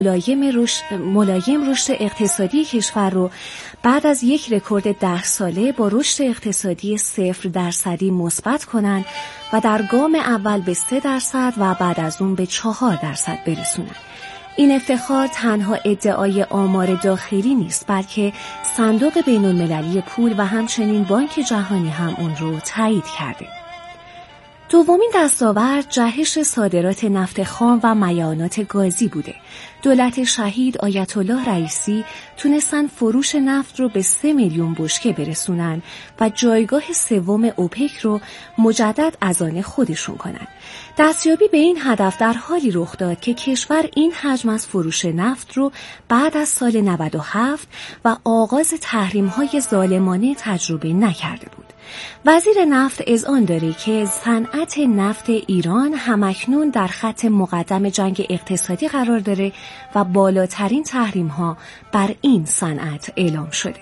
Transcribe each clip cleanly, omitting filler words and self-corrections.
ملایم رشد اقتصادی کشور رو بعد از یک رکورد 10 ساله با رشد اقتصادی 0% مثبت کنن و در گام اول به 3% و بعد از اون به 4% برسونن. این افتخار تنها ادعای آمار داخلی نیست، بلکه صندوق بین‌المللی پول و همچنین بانک جهانی هم اون رو تایید کرده. دومین دستاورد جهش صادرات نفت خام و معدنیات گازی بوده. دولت شهید آیت الله رئیسی تونستن فروش نفت رو به 3 میلیون بشکه برسونن و جایگاه سوم اوپک رو مجدد از آن خودشون کنن. دستیابی به این هدف در حالی رخ داد که کشور این حجم از فروش نفت رو بعد از سال 97 و آغاز تحریم‌های ظالمانه تجربه نکرده بود. وزیر نفت اذعان داره که صنعت نفت ایران همکنون در خط مقدم جنگ اقتصادی قرار داره و بالاترین تحریم‌ها بر این صنعت اعلام شده.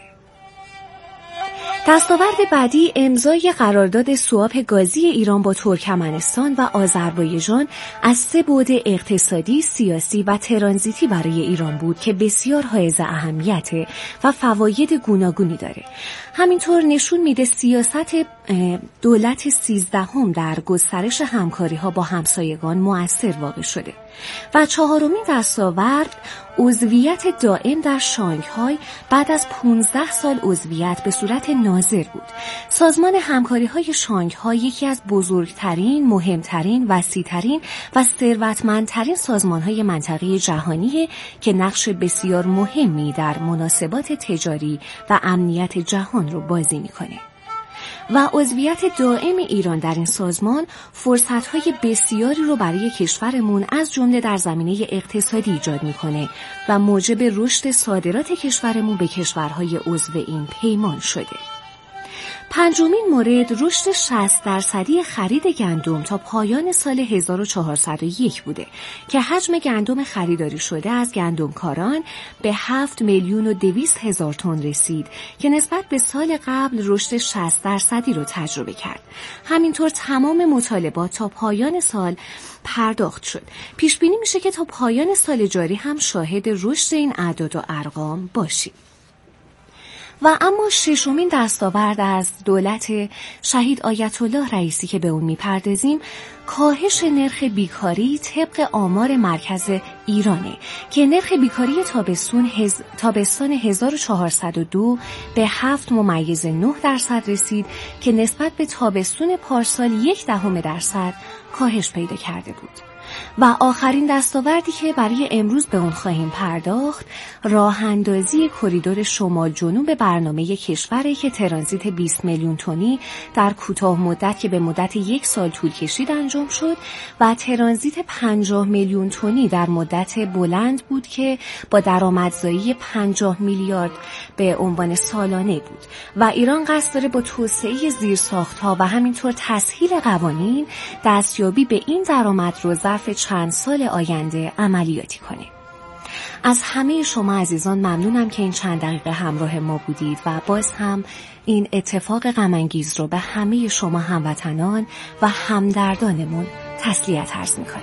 دستاورد بعدی امضای قرارداد سواپ گازی ایران با ترکمنستان و آذربایجان از 3 بعد اقتصادی، سیاسی و ترانزیتی برای ایران بود که بسیار حائز اهمیت و فواید گوناگونی داره. همینطور نشون میده سیاست دولت 13 در گسترش همکاری‌ها با همسایگان مؤثر واقع شده. و 4مین دستاورد عضویت دائم در شانگهای بعد از 15 سال عضویت به صورت ناظر بود. سازمان همکاری‌های شانگهای یکی از بزرگترین، مهمترین، وسیع‌ترین و ثروتمندترین سازمان‌های منطقه جهانیه که نقش بسیار مهمی در مناسبات تجاری و امنیت جهان رو بازی می‌کنه. و عضویت دائم ایران در این سازمان فرصت‌های بسیاری رو برای کشورمون از جمله در زمینه اقتصادی ایجاد می‌کنه و موجب رشد صادرات کشورمون به کشورهای عضو این پیمان شده. 5مین مورد رشد 60% خرید گندم تا پایان سال 1401 بوده که حجم گندم خریداری شده از گندمکاران به 7,200,000 تن رسید که نسبت به سال قبل رشد 60% رو تجربه کرد. همینطور تمام مطالبات تا پایان سال پرداخت شد. پیش بینی میشه که تا پایان سال جاری هم شاهد رشد این اعداد و ارقام باشیم. و اما 6مین دستاورد از دولت شهید آیت الله رئیسی که به اون میپردازیم کاهش نرخ بیکاری طبق آمار مرکز ایرانه که نرخ بیکاری تابستان 1402 به 7.9% رسید که نسبت به تابستون پارسال 0.1% کاهش پیدا کرده بود. و آخرین دستاوردی که برای امروز به اون خواهیم پرداخت راه اندازی کریدور شمال جنوب برنامه کشوری که ترانزیت 20 میلیون تنی در کوتاه مدت که به مدت 1 سال طول کشید انجام شد و ترانزیت 50 میلیون تنی در مدت بلند بود که با درآمدزایی 50 میلیارد به عنوان سالانه بود و ایران قصد داره با توسعه زیرساخت‌ها و همینطور تسهیل قوانین دستیابی به این درآمد رو ظرف چند سال آینده عملیاتی کنه. از همه شما عزیزان ممنونم که این چند دقیقه همراه ما بودید و باز هم این اتفاق غم‌انگیز رو به همه شما هموطنان و همدردانمون تسلیت عرض می‌کنم.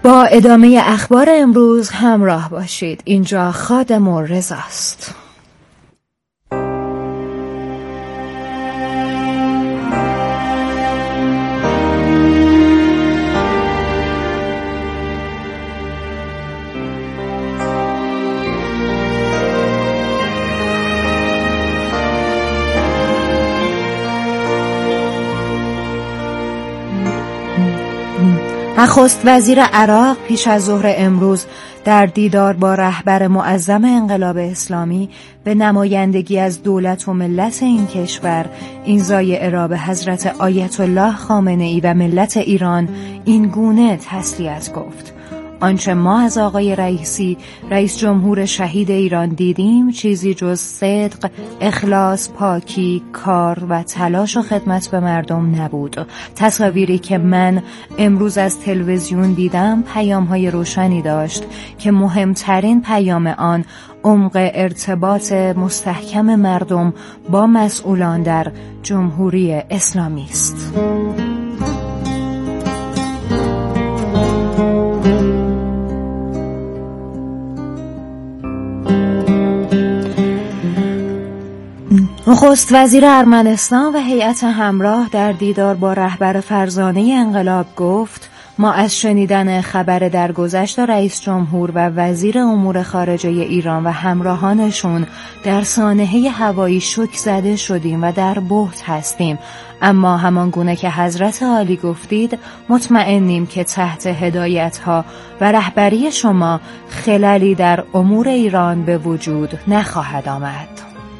با ادامه اخبار امروز همراه باشید. اینجا خادم الرضاست. نخست وزیر عراق پیش از ظهر امروز در دیدار با رهبر معظم انقلاب اسلامی به نمایندگی از دولت و ملت این کشور اینزای ارائه حضرت آیت الله خامنه‌ای و ملت ایران این گونه تسلیت گفت: آنچه ما از آقای رئیسی، رئیس جمهور شهید ایران دیدیم چیزی جز صدق، اخلاص، پاکی، کار و تلاش و خدمت به مردم نبود. تصاویری که من امروز از تلویزیون دیدم پیام‌های روشنی داشت که مهمترین پیام آن عمق ارتباط مستحکم مردم با مسئولان در جمهوری اسلامی است. نخست وزیر ارمنستان و هیئت همراه در دیدار با رهبر فرزانه انقلاب گفت: ما از شنیدن خبر درگذشت رئیس جمهور و وزیر امور خارجه ایران و همراهانشون در سانحه هوایی شوک زده شدیم و در بهت هستیم، اما همان گونه که حضرت عالی گفتید مطمئنیم که تحت هدایت‌ها و رهبری شما خللی در امور ایران به وجود نخواهد آمد.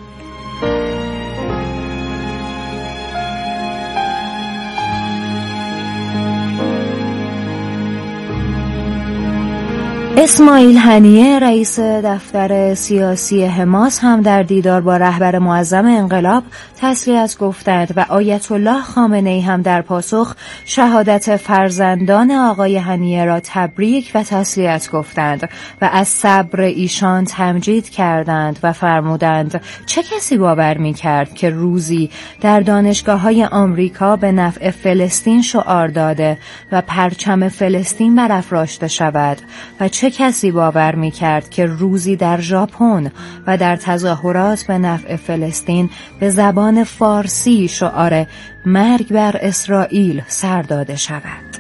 اسماعیل هنیه رئیس دفتر سیاسی حماس هم در دیدار با رهبر معظم انقلاب تسلیت گفتند و آیت الله خامنه‌ای هم در پاسخ شهادت فرزندان آقای هنیه را تبریک و تسلیت گفتند و از صبر ایشان تمجید کردند و فرمودند: چه کسی باور می‌کرد که روزی در دانشگاه‌های آمریکا به نفع فلسطین شعار داده و پرچم فلسطین برافراشته شود و چه کسی باور می‌کرد که روزی در ژاپن و در تظاهرات به نفع فلسطین به زبان فارسی شعار مرگ بر اسرائیل سر داده شود.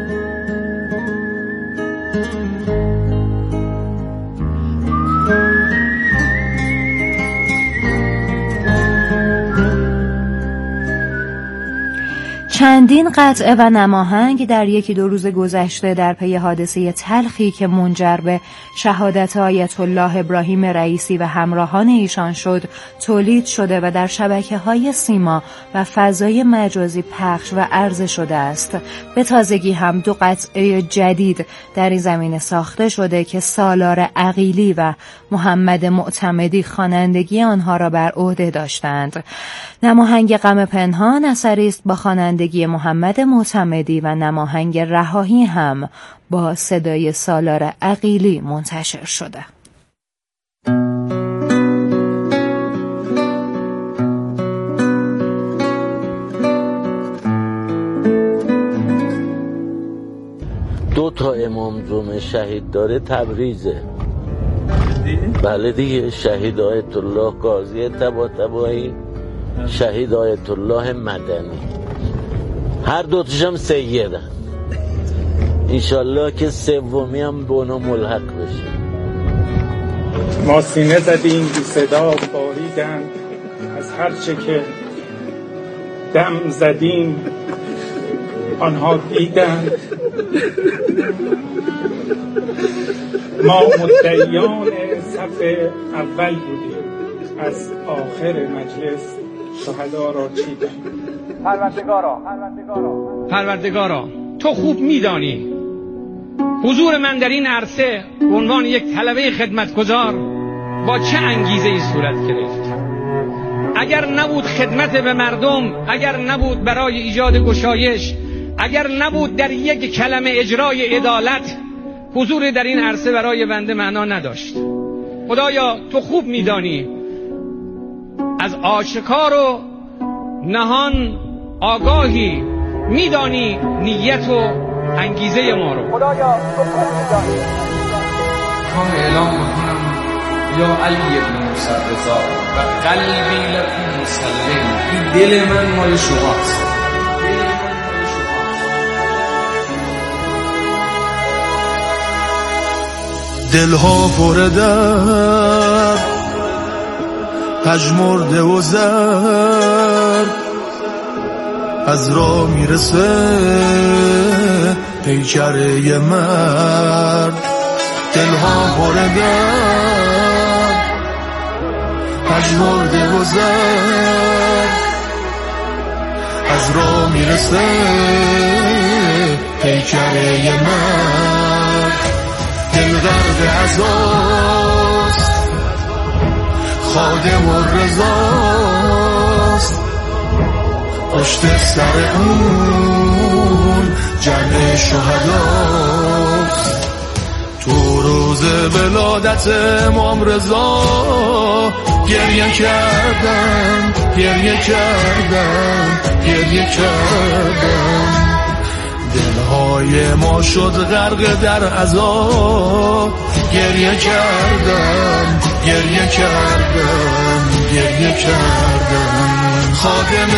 چندین قطعه و نماهنگ در یکی دو روز گذشته در پی حادثه تلخی که منجر به شهادت آیت الله ابراهیم رئیسی و همراهان ایشان شد تولید شده و در شبکه‌های سیما و فضای مجازی پخش و عرضه شده است. به تازگی هم دو قطعه جدید در این زمینه ساخته شده که سالار عقیلی و محمد معتمدی خوانندگی آنها را بر عهده داشتند. نماهنگ غم پنهان اثری است با خوانندگی محمد معتمدی و نماهنگ رهایی هم با صدای سالار عقیلی منتشر شده. دو تا امام جمعه شهید داره تبریزه. بله دیگه، شهید آیت الله قاضی طباطبایی، شهید آیت الله مدنی، هر دوتش هم سیدن. انشالله که سومی هم به اونا ملحق بشه. ما سینه زدیم بی صدا باریدند، از هر چه که دم زدیم آنها دیدند. ما مدعیان صف اول بودیم، از آخر مجلس شهدا را چیدند. پروردگارا تو خوب میدانی حضور من در این عرصه به عنوان یک طلبه خدمتگزار با چه انگیزه‌ای صورت گرفت. اگر نبود خدمت به مردم، اگر نبود برای ایجاد گشایش، اگر نبود در یک کلمه اجرای عدالت، حضور در این عرصه برای بنده معنا نداشت. خدایا تو خوب میدانی از آشکار و نهان آگاهی، میدانی نیت و انگیزه ما رو. خدایا میخوام اعلام بکنم یا علی ابن موسی رضا و قلبی لکم مسلم، این دل من مال شماست. دلها پر درد پژمرده و زرد از راه میرسه پیکره یه مرد. دلها پر درد پژمرده و زرد از راه میرسه پیکره یه مرد. دل غرق عزاست خادم و رضاست، پشت سر اون جمع شهداست. تو روز ولادت امام رضا گریه کردم گریه کردم گریه کردم. دلهای ما شد غرق در عذاب، گریه کردم گریه کردم گریه کردم. خادم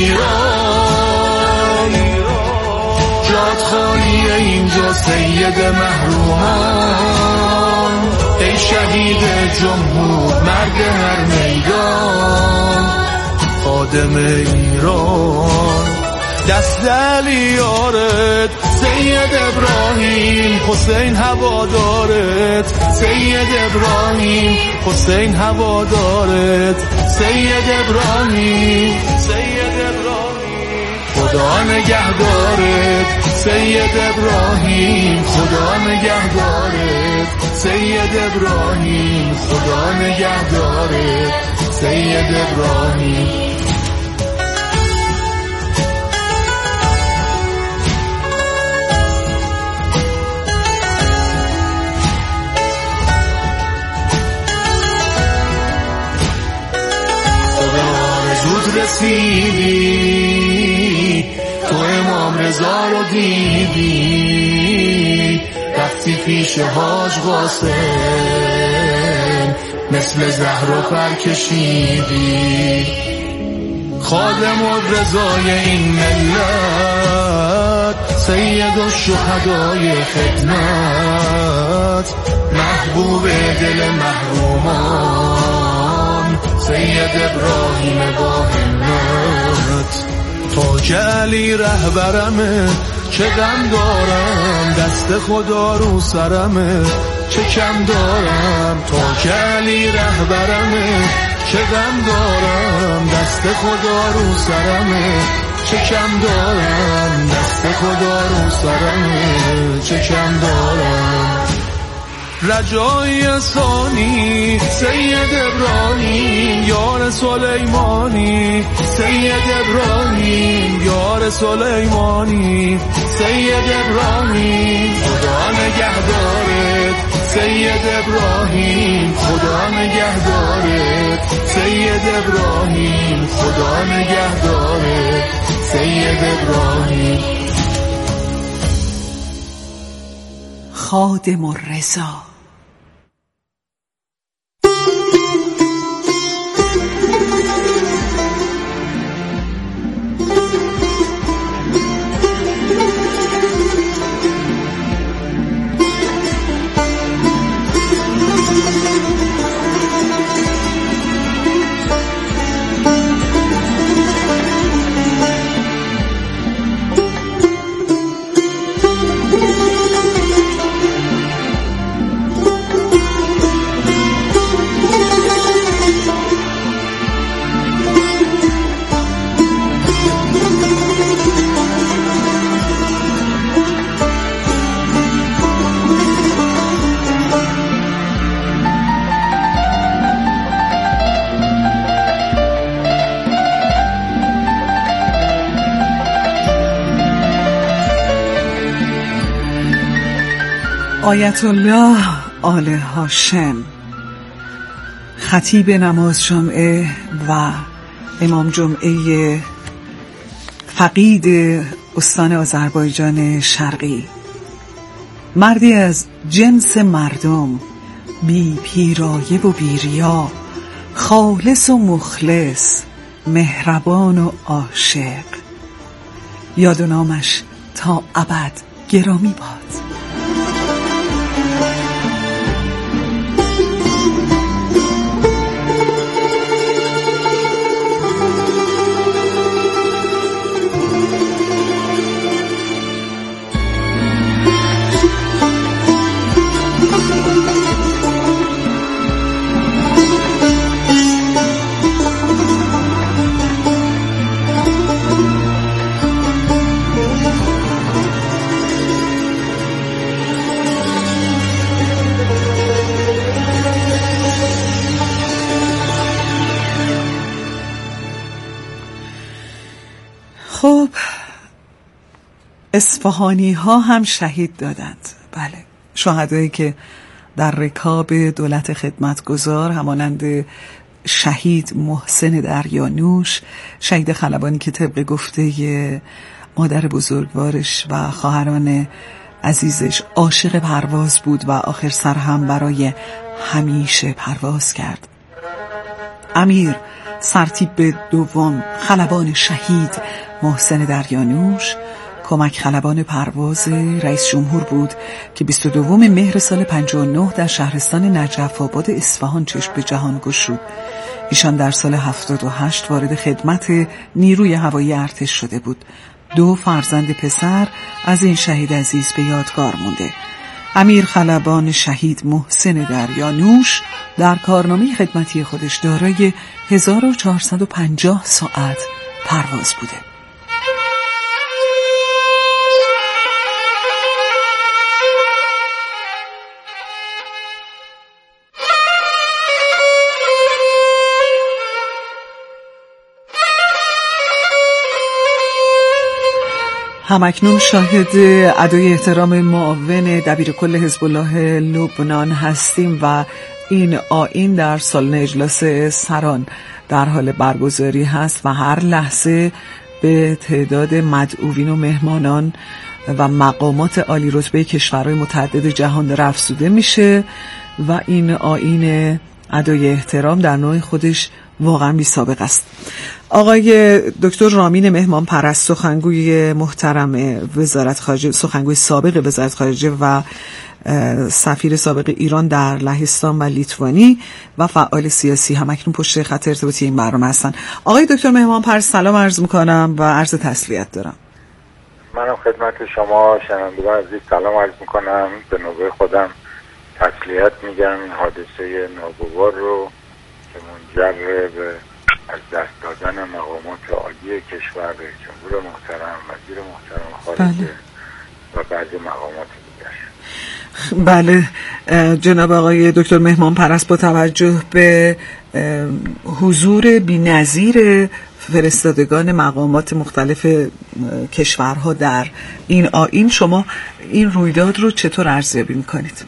ایران جات خالی اینجا سید محرومان، ای شهید جمهور مرد هر میدان. خادم ایران دست علیارت سید ابراهیم حسین هوادارت، سید ابراهیم حسین هوادارت، سید ابراهیم سید ابراهیم خدا نگهدارت، سید ابراهیم خدا نگهدارت، سید ابراهیم خدا نگهدارت، سید ابراهیم. رسیدی تو امام رضا رو دیدی، رفتی پیش حاج قاسم مثل زهر پر کشیدی. خادم و رضای این ملت سید و شهدای خدمت، محبوب دل محرومان سید ابراهیم با همت. تاج علی رهبرمه چه غم دارم، دست خدا رو سرمه چه کم دارم. تاج علی رهبرمه چه غم دارم، دست خدا رو سرمه چه کم دارم، دست خدا رو سرمه چه کم دارم. رجای ثانی سید ابراهیم یار سلیمانی، سید ابراهیم یار سلیمانی، سید ابراهیم خدا نگهدارت، سید ابراهیم خدا نگهدارت، سید ابراهیم خدا نگهدارت، سید ابراهیم. خادم الرضا. آیت الله آل هاشم، خطیب نماز جمعه و امام جمعه فقید استان آذربایجان شرقی، مردی از جنس مردم، بی پیرایه و بی ریا، خالص و مخلص، مهربان و عاشق، یاد و نامش تا ابد گرامی باد. خب اصفهانی ها هم شهید دادند. بله، شهدایی که در رکاب دولت خدمتگزار همانند شهید محسن دریانوش، شهید خلبانی که طبق گفته مادر بزرگوارش و خواهران عزیزش عاشق پرواز بود و آخر سر هم برای همیشه پرواز کرد. امیر سرتیپ دوم خلبان شهید محسن دریانوش کمک خلبان پرواز رئیس جمهور بود که 22 مهر سال 59 در شهرستان نجف آباد اصفهان چشم به جهان گشود. ایشان در سال 78 وارد خدمت نیروی هوایی ارتش شده بود. 2 فرزند پسر از این شهید عزیز به یادگار مونده. امیر خلبان شهید محسن دریانوش در کارنامه خدمتی خودش دارای 1450 ساعت پرواز بوده. همکنون شاهد ادای احترام معاون دبیرکل حزب الله لبنان هستیم و این آیین در سالن اجلاس سران در حال برگزاری هست و هر لحظه به تعداد مدعوین و مهمانان و مقامات عالی رتبه کشورهای متعدد جهان داره افزوده میشه و این آیین ادای احترام در نوع خودش واقعا بی سابقه است. آقای دکتر رامین مهمان پرست، سخنگوی محترم وزارت خارجه، سخنگوی سابق وزارت خارجه و سفیر سابق ایران در لهستان و لیتوانی و فعال سیاسی، همکنون پشت خط ارتباطی این برنامه هستن. آقای دکتر مهمان پرست سلام عرض میکنم و عرض تسلیت دارم. منم خدمت شما شنوندگان عزیز سلام عرض میکنم. به نوبه خودم تسلیت میگم این حادثه ناگوار رو که منجر به از دست دادن مقامات عالی کشور، رئیس جمهور محترم، وزیر محترم خارجه و بعضی مقامات دیگر. بله جناب آقای دکتر مهمان پرست، با توجه به حضور بی‌نظیر فرستادگان مقامات مختلف کشورها در این آیین، شما این رویداد رو چطور ارزیابی میکنید؟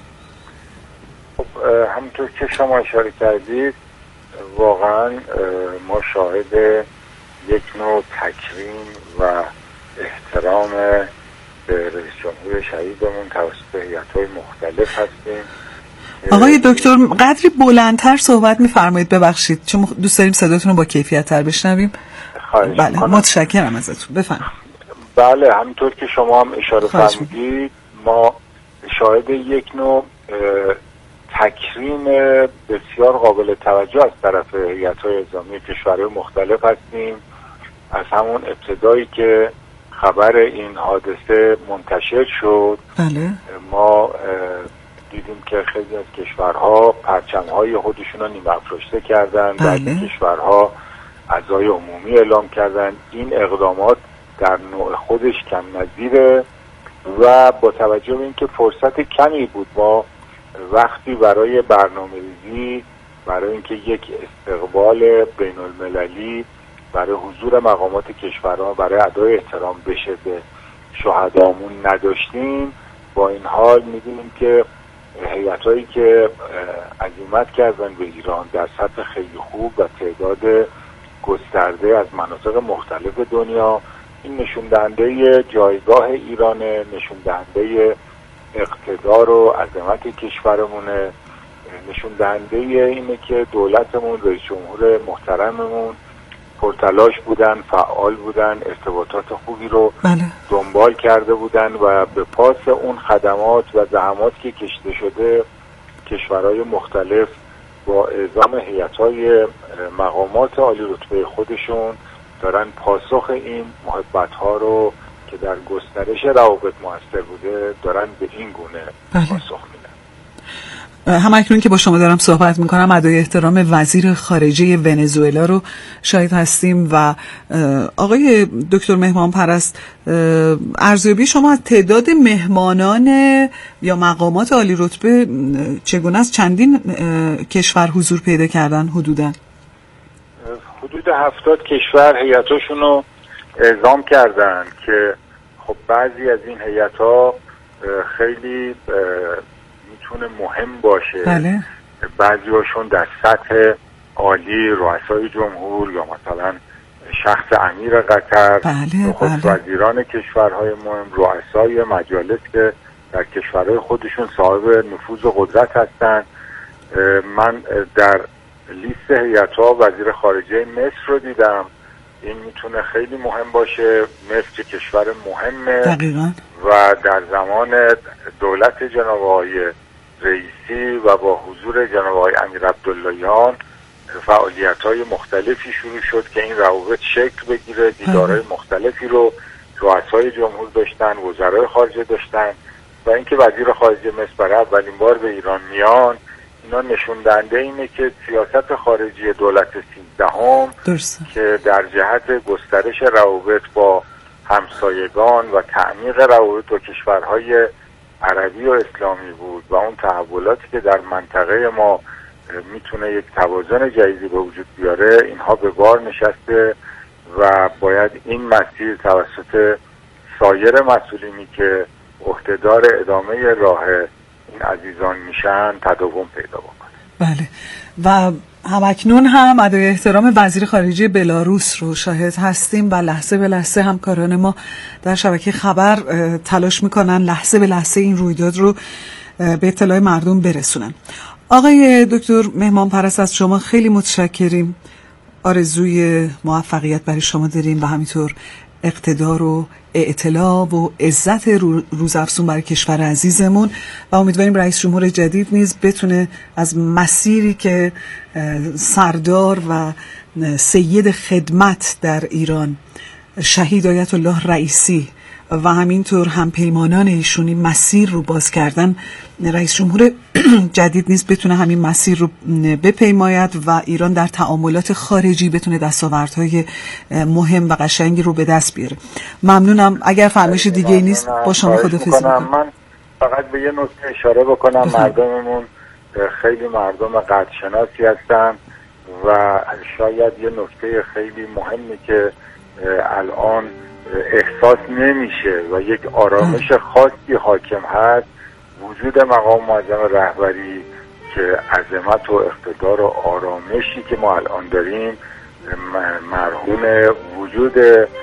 خب همونطور که شما اشاره کردید واقعا ما شاهد یک نوع تکریم و احترام به رئیس جمهور شهیدمون توسط هیئت‌های مختلف هستیم. آقای دکتر قدری بلندتر صحبت می‌فرمایید، ببخشید چون دوست داریم صداتون رو با کیفیت‌تر بشنویم. بله متشکرم ازتون، بفرمایید. بله همونطور که شما هم اشاره فرمودید ما شاهد یک نوع تکریم بسیار قابل توجه از طرف هیئت‌های نظامی کشورهای مختلف هستیم. از همون ابتدایی که خبر این حادثه منتشر شد بله. ما دیدیم که خیلی از کشورها پرچم‌های خودشون رو نیم افراشته کردن، بعضی کشورها عزای عمومی اعلام کردن. این اقدامات در نوع خودش کم نظیره و با توجه به اینکه فرصت کمی بود ما وقتی برای برنامه‌ریزی برای اینکه یک استقبال بین المللی برای حضور مقامات کشورها برای ادای احترام بشه به شهدامون نداشتیم، با این حال می‌دونیم که هیئت‌هایی که عزیمت کردن به ایران در سطح خیلی خوب و تعداد گسترده از مناطق مختلف دنیا این نشون دهنده جایگاه ایرانه، نشون دهنده اقتدار و عظمت کشورمونه، نشون دهنده اینه که دولتمون، رئیس جمهور محترممون پرتلاش بودن، فعال بودن، ارتباطات خوبی رو دنبال کرده بودن و به پاس اون خدمات و زحمات که کشیده شده کشورهای مختلف با اعزام هیئت‌های مقامات عالی رتبه خودشون دارن پاسخ این محبت‌ها رو که در گسترش روابط موثر بوده دارن به این گونه پاسخ میدن. همکنون که با شما دارم صحبت میکنم ادای احترام وزیر خارجه ونزوئلا رو شاهد هستیم و آقای دکتر مهمان پرست، ارزیابی شما از تعداد مهمانان یا مقامات عالی رتبه چگونه است؟ چندین کشور حضور پیدا کردن حدوداً؟ حدود 70 کشور هیئتاشون رو اعزام کردن که خب بعضی از این هیئت‌ها خیلی میتونه مهم باشه. بله. بعضی هاشون در سطح عالی، رؤسای جمهور یا مثلا شخص امیر قطر، بله. وزیران کشورهای مهم، رؤسای مجالس که در کشورهای خودشون صاحب نفوذ و قدرت هستن. من در لیست هیئت‌ها وزیر خارجه مصر رو دیدم، این میتونه خیلی مهم باشه. مصر کشور مهمه دقیقاً و در زمان دولت جناب آقای رئیسی و با حضور جناب آقای امیر عبداللهیان فعالیت‌های مختلفی شروع شد که این روابط شکل بگیره. دیدارهای مختلفی رو رؤسای جمهور داشتن، وزرای خارجه داشتن و اینکه وزیر خارجه مصر برای اولین بار به ایران میان، اینا نشون دهنده اینه که سیاست خارجی دولت 13 که در جهت گسترش روابط با همسایگان و تعمیق روابط با کشورهای عربی و اسلامی بود و اون تحولاتی که در منطقه ما میتونه یک توازن جدیدی به وجود بیاره، اینها به بار نشسته و باید این مسیر توسط سایر مسئولینی که عهدهدار ادامه راه این عزیزان میشن تداوم پیدا بکنه. بله. و همکنون هم ادای احترام وزیر خارجه بلاروس رو شاهد هستیم و لحظه به لحظه همکاران ما در شبکه خبر تلاش میکنن لحظه به لحظه این رویداد رو به اطلاع مردم برسونن. آقای دکتر مهمان پرست، از شما خیلی متشکریم. آرزوی موفقیت برای شما داریم و همینطور اقتدار و اطلاع و عزت روزافزون برای کشور عزیزمون و امیدواریم رئیس جمهور جدید نیز بتونه از مسیری که سردار و سید خدمت در ایران شهید آیت الله رئیسی و همینطور همپیمانان ایشونی مسیر رو باز کردن، رئیس جمهور جدید نیز بتونه همین مسیر رو بپیماید و ایران در تعاملات خارجی بتونه دستاوردهای مهم و قشنگی رو به دست بیاره. ممنونم. اگر فرمایش دیگه نیست با شما خداحافظی می‌کنم. من فقط به یه نکته اشاره بکنم. مردممون خیلی مردم قدرشناسی هستن و شاید یه نکته خیلی مهمی که الان احساس نمیشه و یک آرامش خاصی حاکم هست، وجود مقام معظم رهبری که عظمت و اقتدار و آرامشی که ما الان داریم مرهون وجود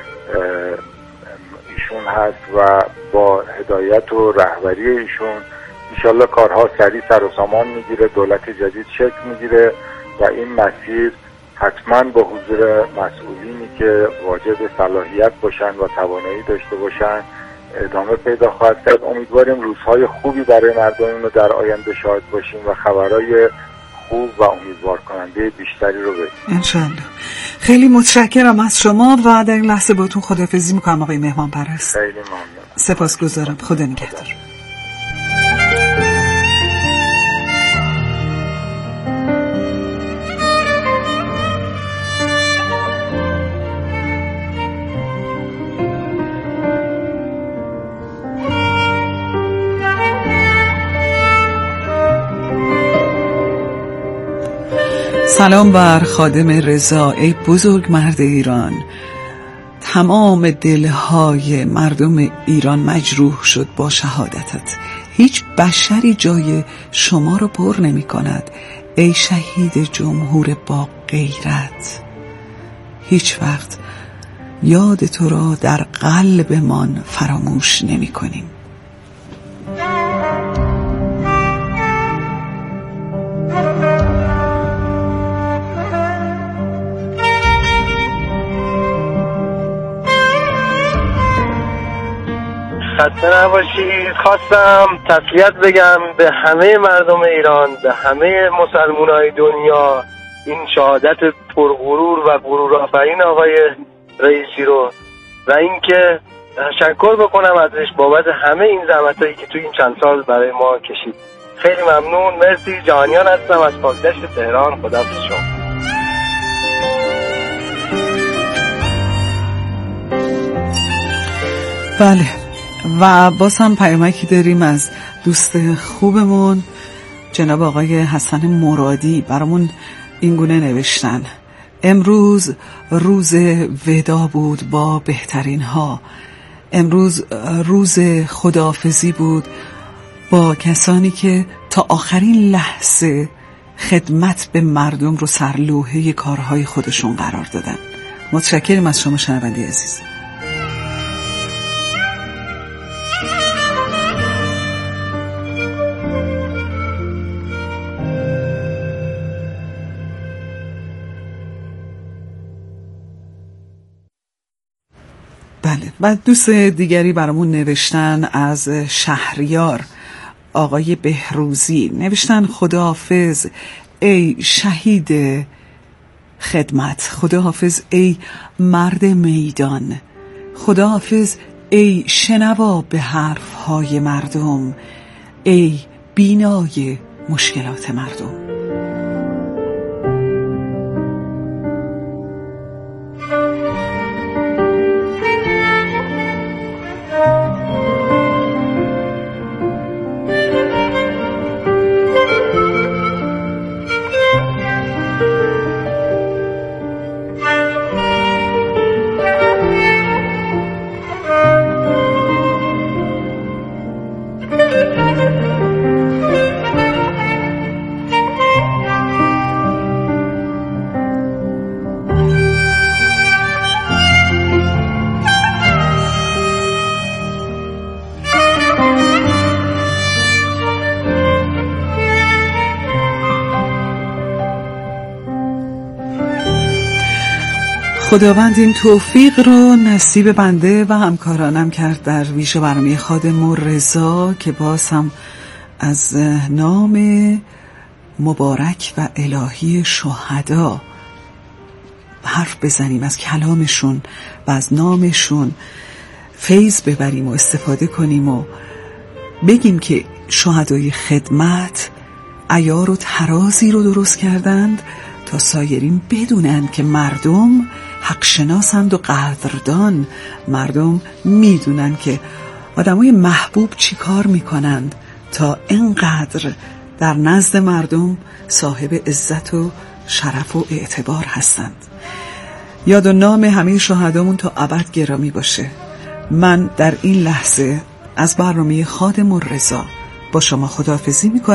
ایشون هست و با هدایت و رهبری ایشون انشالله کارها سریع سر و سامان میگیره، دولت جدید شکل میگیره و این مسیر حتما با حضور مسئولینی که واجد صلاحیت باشن و توانایی داشته باشن ادامه پیدا خواهد کرد. امیدواریم روزهای خوبی برای مردممون رو در آینده شاهد باشیم و خبرهای خوب و امیدوار کننده بیشتری رو ببینیم انشالله. خیلی متشکرم از شما و در این لحظه باهاتون خداحافظی میکنم آقای مهمان پرست. خیلی ممنون. سپاسگزارم. خدا نگهدار. سلام بر خادم رضا. ای بزرگ مرد ایران، تمام دلهای مردم ایران مجروح شد با شهادتت. هیچ بشری جای شما رو پر نمی کند ای شهید جمهور با غیرت. هیچ وقت یاد تو را در قلبمان فراموش نمی کنیم. خسته نباشید. خواستم تسلیت بگم به همه مردم ایران، به همه مسلمانای دنیا، این شهادت پرغرور و غرورآفرین آقای رئیسی رو، و اینکه تشکر بکنم ازش بابت همه این زحمتایی که توی این چند سال برای ما کشید. خیلی ممنون. مرسی. جهانیان هستم از پاکدشت تهران. خداحافظ شما. بله، و باز هم پیامکی داریم از دوست خوبمون جناب آقای حسن مرادی. برامون اینگونه نوشتن: امروز روز ودا بود با بهترین ها. امروز روز خداحافظی بود با کسانی که تا آخرین لحظه خدمت به مردم رو سرلوحه کارهای خودشون قرار دادن. متشکرم از شما شنونده عزیز. بله، و دوست دیگری برامون نوشتن از شهریار آقای بهروزی. نوشتن خداحافظ ای شهید خدمت، خداحافظ ای مرد میدان، خداحافظ ای شنوا به حرفهای مردم، ای بینای مشکلات مردم. خداوند این توفیق رو نصیب بنده و همکارانم کرد در ویژه برنامه خادم رضا که باز هم از نام مبارک و الهی شهدا حرف بزنیم، از کلامشون و از نامشون فیض ببریم و استفاده کنیم و بگیم که شهدای خدمت عیار و ترازی رو درست کردند تا سایرین بدونن که مردم حق شناسند و قدردان. مردم میدونن که آدمای محبوب چی کار میکنند تا اینقدر در نزد مردم صاحب عزت و شرف و اعتبار هستند. یاد و نام همه شهدامون تا ابد گرامی باشه. من در این لحظه از برنامه خادم رضا با شما خداحافظی میکنم.